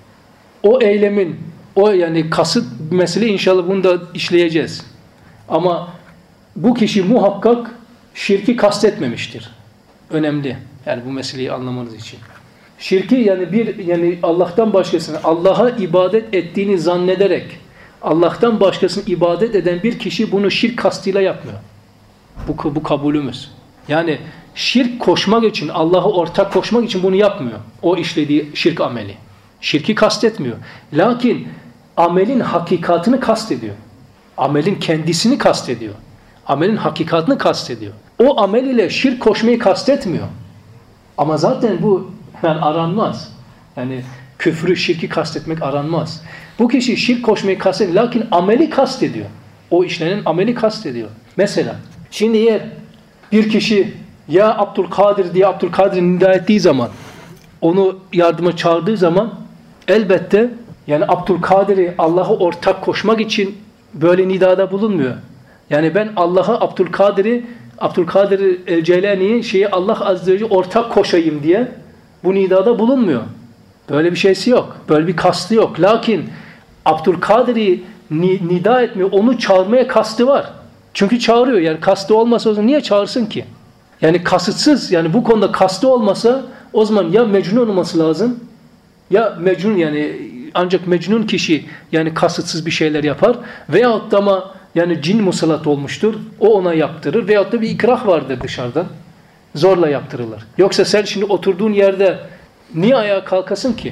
o eylemin o yani kasıt mesele inşallah bunu da işleyeceğiz. Ama bu kişi muhakkak şirki kastetmemiştir. Önemli. Yani bu meseleyi anlamanız için. Şirki yani bir yani Allah'tan başkasını Allah'a ibadet ettiğini zannederek Allah'tan başkasını ibadet eden bir kişi bunu şirk kastıyla yapmıyor. Bu, bu kabulümüz. Yani şirk koşmak için, Allah'a ortak koşmak için bunu yapmıyor. O işlediği şirk ameli. Şirki kastetmiyor. Lakin amelin hakikatini kastediyor. Amelin kendisini kastediyor. Amelin hakikatini kastediyor. O amel ile şirk koşmayı kastetmiyor. Ama zaten bu yani aranmaz. Yani küfrü, şirki kastetmek aranmaz. Bu kişi şirk koşmayı kastediyor. Lakin ameli kastediyor. O işlenen ameli kastediyor. Mesela şimdi eğer bir kişi ya Abdülkadir diye Abdülkadir'i nida ettiği zaman onu yardıma çağırdığı zaman elbette yani Abdülkadir'i Allah'a ortak koşmak için böyle nidada bulunmuyor. Yani ben Allah'a Abdülkadir'i Abdülkadir el-Ceylani'yi şeyi Allah azze ve celle ortak koşayım diye bu nidada bulunmuyor. Böyle bir şeysi yok. Böyle bir kastı yok. Lakin Abdülkadir'i nida etmiyor. Onu çağırmaya kastı var. Çünkü çağırıyor. Yani kastı olmasa o zaman niye çağırsın ki? Yani kasıtsız yani bu konuda kastı olmasa o zaman ya mecnun olması lazım ya mecnun yani ancak mecnun kişi yani kasıtsız bir şeyler yapar veyahut da ama yani cin musallat olmuştur. O ona yaptırır veyahut da bir ikrah vardır dışarıdan. Zorla yaptırılır. Yoksa sen şimdi oturduğun yerde niye ayağa kalkasın ki?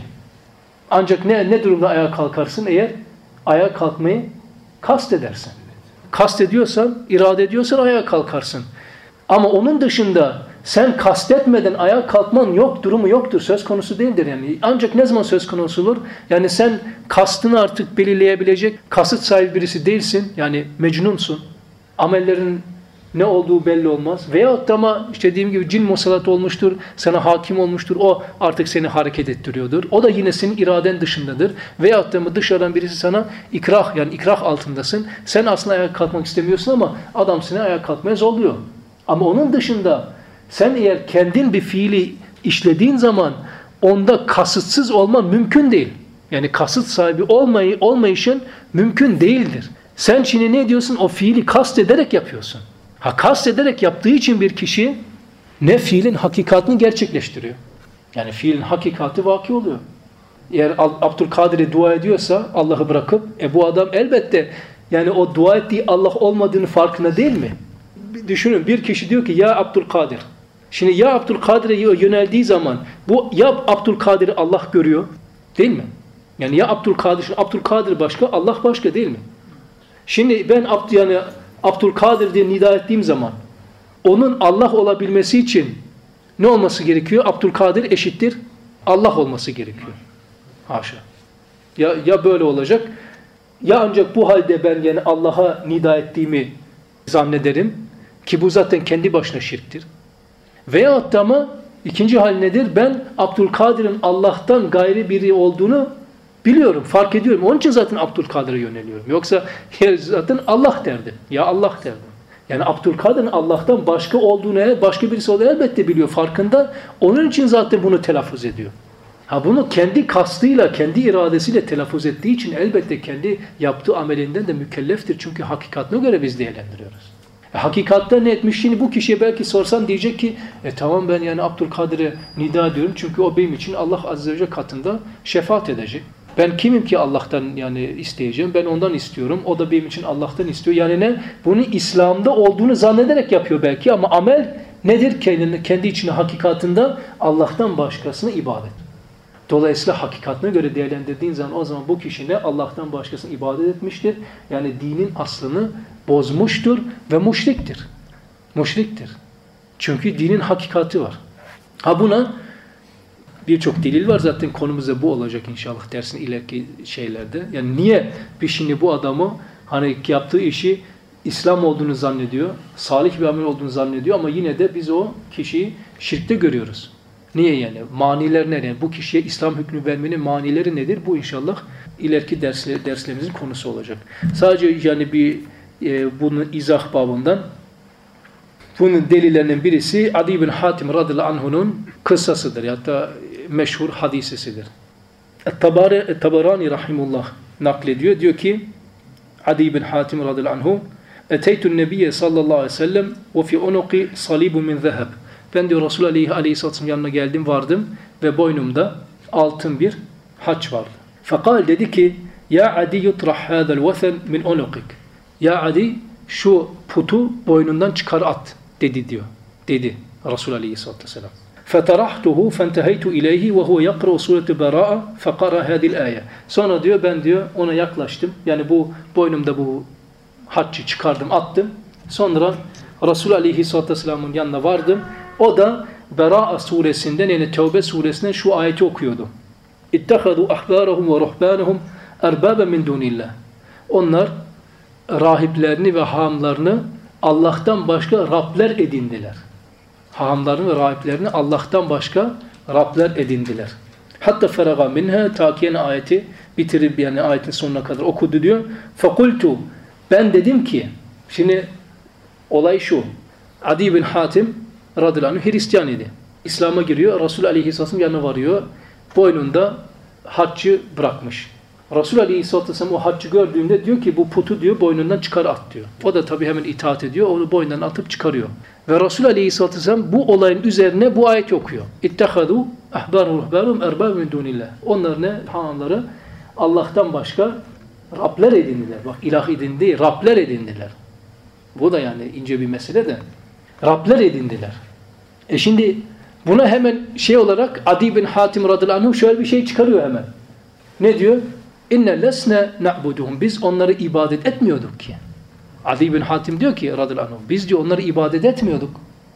Ancak ne, ne durumda ayağa kalkarsın eğer ayağa kalkmayı kast edersin. Kast ediyorsan, irade ediyorsan ayağa kalkarsın. Ama onun dışında sen kastetmeden ayağa kalkman yok, durumu yoktur. Söz konusu değildir yani. Ancak ne zaman söz konusu olur? Yani sen kastını artık belirleyebilecek kasıt sahibi birisi değilsin. Yani mecnunsun. Amellerin ne olduğu belli olmaz. Veyahut da ama işte dediğim gibi cin musallat olmuştur, sana hakim olmuştur. O artık seni hareket ettiriyordur. O da yine senin iraden dışındadır. Veyahut da dışarıdan birisi sana ikrah yani ikrah altındasın. Sen aslında ayağa kalkmak istemiyorsun ama adam seni ayağa kalkmaya zorluyor. Ama onun dışında sen eğer kendin bir fiili işlediğin zaman onda kasıtsız olman mümkün değil. Yani kasıt sahibi olmayı, olmayışın mümkün değildir. Sen şimdi ne diyorsun? O fiili kast ederek yapıyorsun. Ha kast ederek yaptığı için bir kişi ne fiilin hakikatini gerçekleştiriyor. Yani fiilin hakikati vaki oluyor. Eğer Abdülkadir'e dua ediyorsa Allah'ı bırakıp e bu adam elbette yani o dua ettiği Allah olmadığını farkında değil mi? Düşünün bir kişi diyor ki ya Abdülkadir. Şimdi ya Abdülkadir'e yöneldiği zaman bu ya Abdülkadir'i Allah görüyor değil mi? Yani ya Abdülkadir, Abdülkadir başka Allah başka değil mi? Şimdi ben Abd yani Abdülkadir diye nida ettiğim zaman onun Allah olabilmesi için ne olması gerekiyor? Abdülkadir eşittir Allah olması gerekiyor. Haşa. Ya, ya böyle olacak ya ancak bu halde ben yani Allah'a nida ettiğimi zannederim ki bu zaten kendi başına şirktir. Veyahut da ama İkinci hal nedir? Ben Abdülkadir'in Allah'tan gayri biri olduğunu biliyorum, fark ediyorum. Onun için zaten Abdülkadir'e yöneliyorum. Yoksa zaten Allah derdim. Ya Allah derdim. Yani Abdülkadir'in Allah'tan başka olduğunu, başka birisi olduğunu elbette biliyor, farkında. Onun için zaten bunu telaffuz ediyor. Ha bunu kendi kastıyla, kendi iradesiyle telaffuz ettiği için elbette kendi yaptığı amelinden de mükelleftir. Çünkü hakikatine göre biz değerlendiriyoruz. E, hakikatte ne etmiş? Şimdi bu kişiye belki sorsan diyecek ki e tamam ben yani Abdülkadir'e nida ediyorum çünkü o benim için Allah Azze ve Celle katında şefaat edecek. Ben kimim ki Allah'tan yani isteyeceğim? Ben ondan istiyorum. O da benim için Allah'tan istiyor. Yani ne? Bunu İslam'da olduğunu zannederek yapıyor belki ama amel nedir? Kendi, kendi içine hakikatında Allah'tan başkasına ibadet. Dolayısıyla hakikatine göre değerlendirdiğin zaman o zaman bu kişi ne? Allah'tan başkasına ibadet etmiştir. Yani dinin aslını bozmuştur ve müşriktir. Müşriktir. Çünkü dinin hakikati var. Ha buna birçok delil var. Zaten konumuzda bu olacak inşallah dersin ileriki şeylerde. Yani niye bir şimdi bu adamı hani yaptığı işi İslam olduğunu zannediyor, salih bir amel olduğunu zannediyor ama yine de biz o kişiyi şirkte görüyoruz. Niye yani? Maniler ne? Yani bu kişiye İslam hükmü vermenin manileri nedir? Bu inşallah ileriki dersler, derslerimizin konusu olacak. Sadece yani bir e, bunun izah babından bunun delillerinin birisi Adi bin Hatim radıyallahu anh'unun kıssasıdır. Hatta meşhur hadisesidir. Et-Tabarani rahimullah naklediyor. Diyor ki Adi bin Hatim radıyallahu anhu Eteytun Nebiye sallallahu aleyhi ve sellem ve fi unuqi salibun min zeheb. Ben diyor Resulullah aleyhisselatü vesselam yanına geldim, vardım ve boynumda altın bir haç vardı. Fekal dedi ki ya Adi yutrah hâzel vesen min unuqik. Ya Adi şu putu boynundan çıkar at dedi diyor. Dedi Resulullah aleyhisselatü vesselam. فَتَرَحْتُهُ فَانْتَهَيْتُ اِلَيْهِ وَهُوَ يَقْرَوْ سُورَةِ بَرَاءَ فَقَرَى هَذِي الْآيَةِ. Sonra diyor ben diyor ona yaklaştım. Yani bu boynumda bu haccı çıkardım, attım. Sonra Resulullah aleyhisselatü vesselamın yanına vardım. O da Bera'a suresinden yani Tevbe suresinden şu ayeti okuyordu. اِتَّخَذُوا أَحْبَارَهُمْ وَرُحْبَانَهُمْ اَرْبَابًا مِنْ دُونِ اللّٰهِ. Onlar rahiplerini ve hahamlarını Allah'tan başka Rabler edindiler. Hahamlarını ve rahiplerini Allah'tan başka Rabler edindiler. Hatta feraga minha takiyen ayeti bitirip yani ayetin sonuna kadar okudu diyor. Fakultu ben dedim ki şimdi olay şu. Adi bin Hatim radıyallahu anh Hristiyan idi. İslam'a giriyor. Resul aleyhisselam yanına varıyor. Boynunda haccı bırakmış. Resul aleyhisselatü vesselam o haccı gördüğünde diyor ki bu putu diyor boynundan çıkar at diyor. O da tabii hemen itaat ediyor. Onu boynundan atıp çıkarıyor. Ve Resul aleyhisselatü vesselam bu olayın üzerine bu ayet okuyor. İttehadû ahbâru ruhbârum erbâb min dûnillah. Onlar ne? Hanımları Allah'tan başka Rabler edindiler. Bak ilah edindi, Rabler edindiler. Bu da yani ince bir mesele de. Rabler edindiler. E şimdi buna hemen şey olarak Adi bin Hatim radıyallahu anh şöyle bir şey çıkarıyor hemen. Ne diyor? İnne lesne na'buduhum. Biz onları ibadet etmiyorduk ki. Adi bin Hatim diyor ki radıyallahu anh biz diyor onları ibadet etmiyorduk.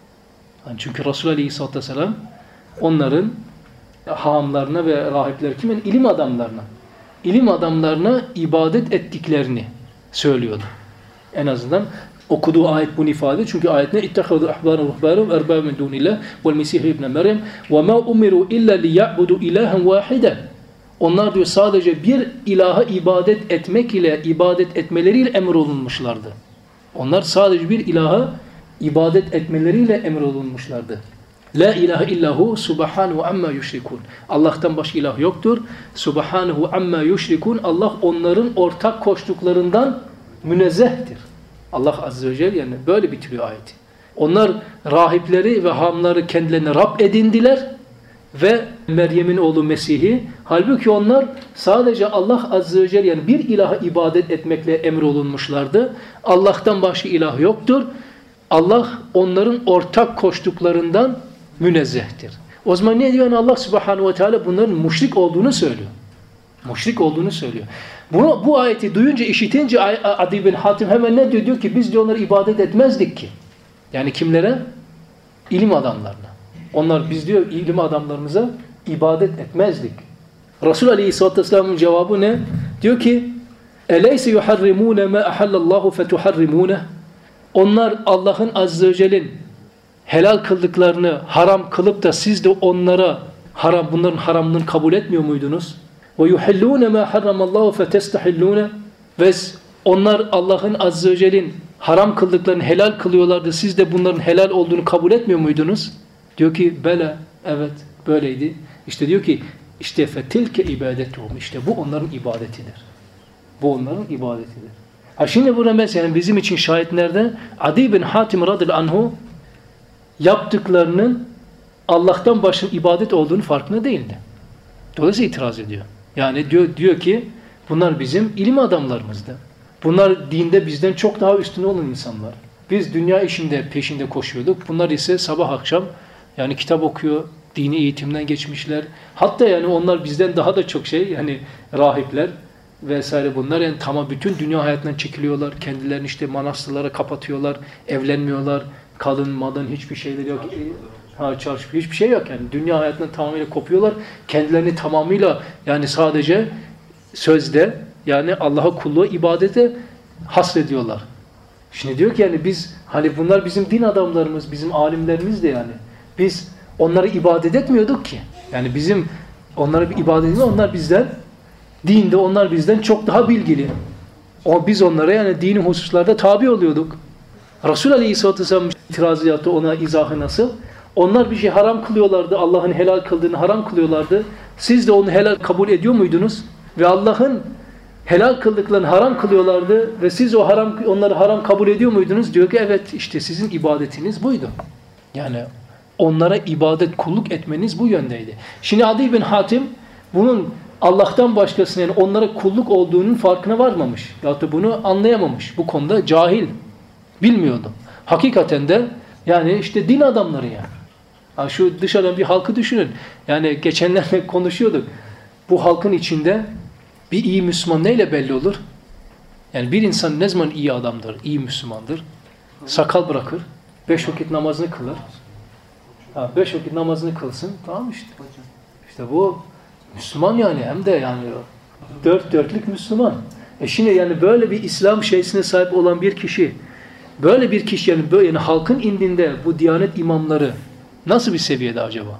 Yani çünkü Resulullah aleyhisselatü vesselam onların hahamlarına ve rahipler kimin? İlim adamlarına. İlim adamlarına ibadet ettiklerini söylüyordu. En azından okuduğu ayet bunu ifade. Çünkü ayet ne? İttehadu ahbaru ruhbarum erbab min dunillah vel mesih ibn Meryem ve ma umiru illa liya'budu ilahen vahiden. Onlar diyor sadece bir ilaha ibadet etmek ile ibadet etmeleriyle emrolunmuşlardı. Onlar sadece bir ilaha ibadet etmeleriyle emrolunmuşlardı. La ilahe illahu subhanahu amma yushrikun. Allah'tan başka ilah yoktur. Subhanahu amma yushrikun. Allah onların ortak koştuklarından münezzehtir. Allah azze ve celle yani böyle bitiriyor ayeti. Onlar rahipleri ve hamları kendilerine Rab edindiler ve Meryem'in oğlu Mesih'i. Halbuki onlar sadece Allah azze ve celle yani bir ilaha ibadet etmekle emrolunmuşlardı. Allah'tan başka ilah yoktur. Allah onların ortak koştuklarından münezzehtir. O zaman ne diyor? Yani Allah subhanahu ve teala bunların müşrik olduğunu söylüyor. Müşrik olduğunu söylüyor. Bunu, bu ayeti duyunca, işitince Adi bin Hatim hemen ne diyor? Diyor ki biz diyor onları ibadet etmezdik ki. Yani kimlere? İlim adamlarına. Onlar biz diyor ilim adamlarımıza ibadet etmezdik. Resul aleyhisselatü vesselamın cevabı ne? Diyor ki Eleyse yuharrimûne mâ ahallallahu fetuharrimûne. Onlar Allah'ın azze ve celle'nin helal kıldıklarını haram kılıp da siz de onlara haram, bunların haramlığını kabul etmiyor muydunuz? وَيُحِلُّونَ مَا حَرَّمَ اللّٰهُ فَتَسْتَحِلُّونَ Ve onlar Allah'ın Azze ve Celle'nin haram kıldıklarını helal kılıyorlardı. Siz de bunların helal olduğunu kabul etmiyor muydunuz? Diyor ki bela, evet böyleydi. İşte diyor ki işte fetilke ibadetuhum, işte bu onların ibadetidir. Bu onların ibadetidir. Ha şimdi burada mesela bizim için şahit nerede? Adi bin Hatim radıyallahu anhu yaptıklarının Allah'tan başka ibadet olduğunu farkında değildi. Dolayısıyla itiraz ediyor. Yani diyor, diyor ki bunlar bizim ilim adamlarımızdı. Bunlar dinde bizden çok daha üstün olan insanlar. Biz dünya işinde peşinde koşuyorduk. Bunlar ise sabah akşam yani kitap okuyor, dini eğitimden geçmişler. Hatta yani onlar bizden daha da çok şey yani rahipler vesaire bunlar yani tamam bütün dünya hayatından çekiliyorlar. Kendilerini işte manastırlara kapatıyorlar, evlenmiyorlar. Kadın, madın hiçbir şeyleri yok. Ha, çarşı, hiçbir şey yok yani. Dünya hayatından tamamıyla kopuyorlar. Kendilerini tamamıyla yani sadece sözde yani Allah'a kulluğa, ibadete hasrediyorlar. Şimdi diyor ki yani biz hani bunlar bizim din adamlarımız, bizim alimlerimiz de yani. Biz onları ibadet etmiyorduk ki. Yani bizim onlara bir ibadet edilmiyor. Onlar bizden dinde onlar bizden çok daha bilgili. O biz onlara yani dini hususlarda tabi oluyorduk. Resul Aleyhisselatü Vesselam itirazı yaptı, ona izahı nasıl? Onlar bir şey haram kılıyorlardı. Allah'ın helal kıldığını haram kılıyorlardı. Siz de onu helal kabul ediyor muydunuz? Ve Allah'ın helal kıldıklarını haram kılıyorlardı ve siz o haram onları haram kabul ediyor muydunuz? Diyor ki evet işte sizin ibadetiniz buydu. Yani onlara ibadet, kulluk etmeniz bu yöndeydi. Şimdi Adi bin Hatim bunun Allah'tan başkasının yani onlara kulluk olduğunun farkına varmamış. Ya da bunu anlayamamış. Bu konuda cahil. Bilmiyordu. Hakikaten de yani işte din adamları yani. Ha şu dışarıdan bir halkı düşünün. Yani geçenlerde konuşuyorduk. Bu halkın içinde bir iyi Müslüman neyle belli olur? Yani bir insan ne zaman iyi adamdır, iyi Müslümandır? Sakal bırakır, beş vakit namazını kılar. Ha, beş vakit namazını kılsın, tamam işte. İşte bu Müslüman yani hem de yani dört dörtlük Müslüman. E şimdi yani böyle bir İslam şeysine sahip olan bir kişi, böyle bir kişi yani, böyle, yani halkın indinde bu Diyanet imamları nasıl bir seviyede acaba?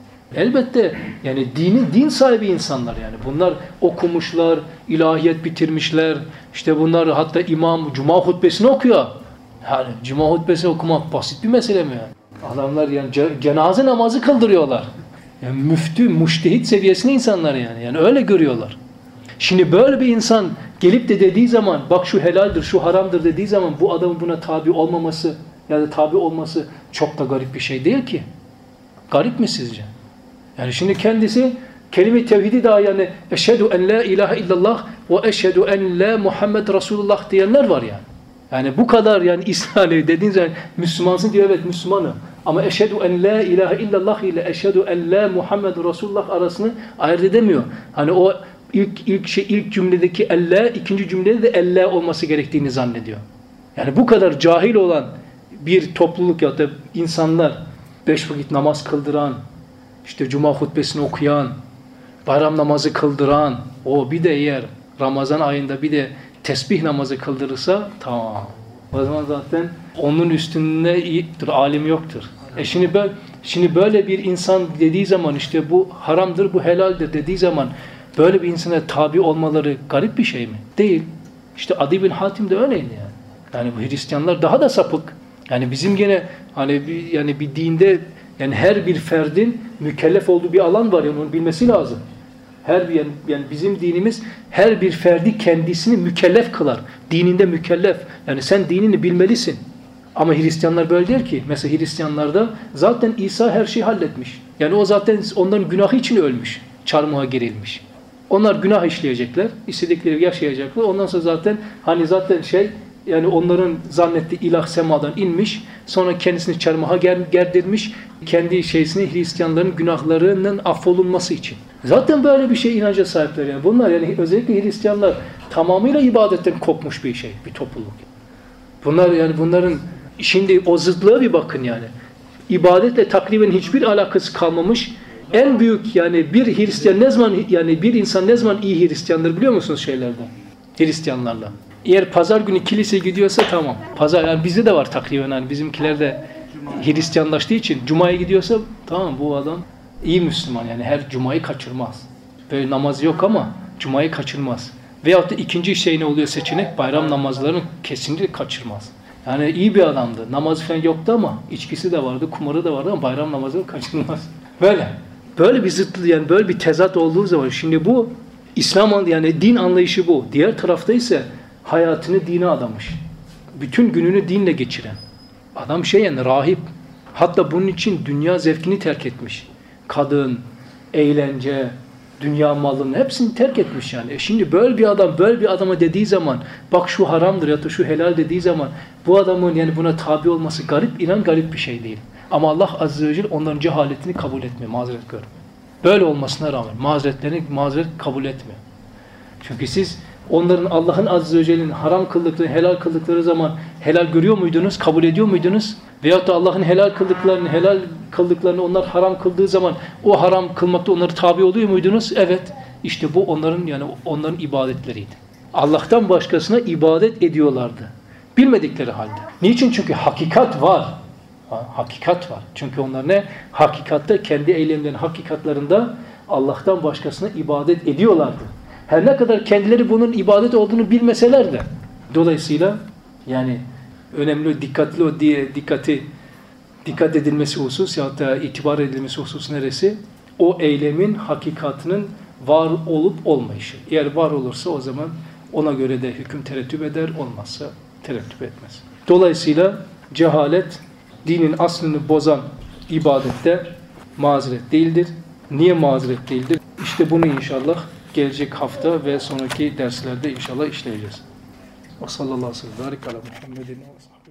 Elbette yani dini din sahibi insanlar yani. Bunlar okumuşlar, ilahiyat bitirmişler. İşte bunlar hatta imam cuma hutbesini okuyor. Yani cuma hutbesini okumak basit bir mesele mi yani? Adamlar yani cenaze namazı kıldırıyorlar. Yani müftü, müştehit seviyesinde insanlar yani. Yani öyle görüyorlar. Şimdi böyle bir insan gelip de dediği zaman bak şu helaldir, şu haramdır dediği zaman bu adamın buna tabi olmaması ya da tabi olması çok da garip bir şey değil ki. Garip mi sizce? Yani şimdi kendisi kelime-i tevhidi daha yani eşhedü en la ilahe illallah ve eşhedü en la Muhammed Resulullah diyenler var yani. Yani bu kadar yani İslami dediğin zaman Müslümansın diyor evet Müslümanım. Ama eşhedü en la ilahe illallah ile eşhedü en la Muhammed Resulullah arasını ayırt edemiyor. Hani o ilk ilk şey ilk cümledeki elle, ikinci cümlede de elle olması gerektiğini zannediyor. Yani bu kadar cahil olan bir topluluk ya da insanlar beş vakit namaz kıldıran, işte cuma hutbesini okuyan, bayram namazı kıldıran, o bir de eğer Ramazan ayında bir de tesbih namazı kıldırırsa tamam. O zaman zaten onun üstünde iyidir, alim yoktur. E şimdi böyle, şimdi böyle bir insan dediği zaman işte bu haramdır, bu helaldir dediği zaman böyle bir insana tabi olmaları garip bir şey mi? Değil. İşte Adi bin Hatim de öyleydi yani. Yani bu Hristiyanlar daha da sapık. Yani bizim gene hani bir, yani bir dinde yani her bir ferdin mükellef olduğu bir alan var yani onu bilmesi lazım. Her bir yani, yani bizim dinimiz her bir ferdi kendisini mükellef kılar. Dininde mükellef. Yani sen dinini bilmelisin. Ama Hristiyanlar böyle değil ki. Mesela Hristiyanlarda zaten İsa her şeyi halletmiş. Yani o zaten onların günahı için ölmüş. Çarmıha gerilmiş. Onlar günah işleyecekler. İstedikleri yaşayacaklar. Ondan sonra zaten hani zaten şey yani onların zannettiği ilah semadan inmiş. Sonra kendisini çarmıha gerdirmiş. Kendi şeysini Hristiyanların günahlarının affolunması için. Zaten böyle bir şey inanca sahipler yani. Bunlar yani özellikle Hristiyanlar tamamıyla ibadetten kopmuş bir şey, bir topluluk. Bunlar yani bunların şimdi o zıtlığa bir bakın yani. İbadetle takriben hiçbir alakası kalmamış. En büyük yani bir Hristiyan ne zaman yani bir insan ne zaman iyi Hristiyandır biliyor musunuz şeylerden? Hristiyanlarla. Eğer pazar günü kiliseye gidiyorsa tamam. Pazar yani bizde de var takriben yani bizimkiler de Hristiyanlaştığı için Cuma'ya gidiyorsa tamam bu adam iyi Müslüman yani her Cuma'yı kaçırmaz. Böyle namazı yok ama Cuma'yı kaçırmaz. Veyahut da ikinci şey ne oluyor seçenek? Bayram namazlarını kesinlikle kaçırmaz. Yani iyi bir adamdı. Namazı falan yoktu ama içkisi de vardı, kumarı da vardı ama bayram namazını kaçırmaz. Böyle. Böyle bir zıtlı yani böyle bir tezat olduğu zaman şimdi bu İslam yani din anlayışı bu. Diğer tarafta ise hayatını dine adamış. Bütün gününü dinle geçiren. Adam şey yani rahip. Hatta bunun için dünya zevkini terk etmiş. Kadın, eğlence, dünya malının hepsini terk etmiş yani. E şimdi böyle bir adam böyle bir adama dediği zaman bak şu haramdır ya da şu helal dediği zaman bu adamın yani buna tabi olması garip, inan garip bir şey değil. Ama Allah Azze ve Celle onların cehaletini kabul etmiyor, mazeret görmüyor. Böyle olmasına rağmen mazeretlerini mazeret kabul etmiyor. Çünkü siz onların Allah'ın Azze ve Celle'nin haram kıldıkları, helal kıldıkları zaman helal görüyor muydunuz, kabul ediyor muydunuz? Veyahut da Allah'ın helal kıldıklarını, helal kıldıklarını onlar haram kıldığı zaman o haram kılmakta onları tabi oluyor muydunuz? Evet. İşte bu onların yani onların ibadetleriydi. Allah'tan başkasına ibadet ediyorlardı. Bilmedikleri halde. Niçin? Çünkü hakikat var. Ha, hakikat var. Çünkü onlar ne? Hakikatte kendi eylemlerinin hakikatlarında Allah'tan başkasına ibadet ediyorlardı. Her ne kadar kendileri bunun ibadet olduğunu bilmeseler de. Dolayısıyla yani önemli, dikkatli o diye dikkati dikkat edilmesi husus ya da itibar edilmesi husus neresi? O eylemin hakikatının var olup olmayışı. Eğer var olursa o zaman ona göre de hüküm terettüp eder, olmazsa terettüp etmez. Dolayısıyla cehalet dinin aslını bozan ibadette mazeret değildir. Niye mazeret değildir? İşte bunu inşallah gelecek hafta ve sonraki derslerde inşallah işleyeceğiz. O sallallahu aleyhi ve sellem.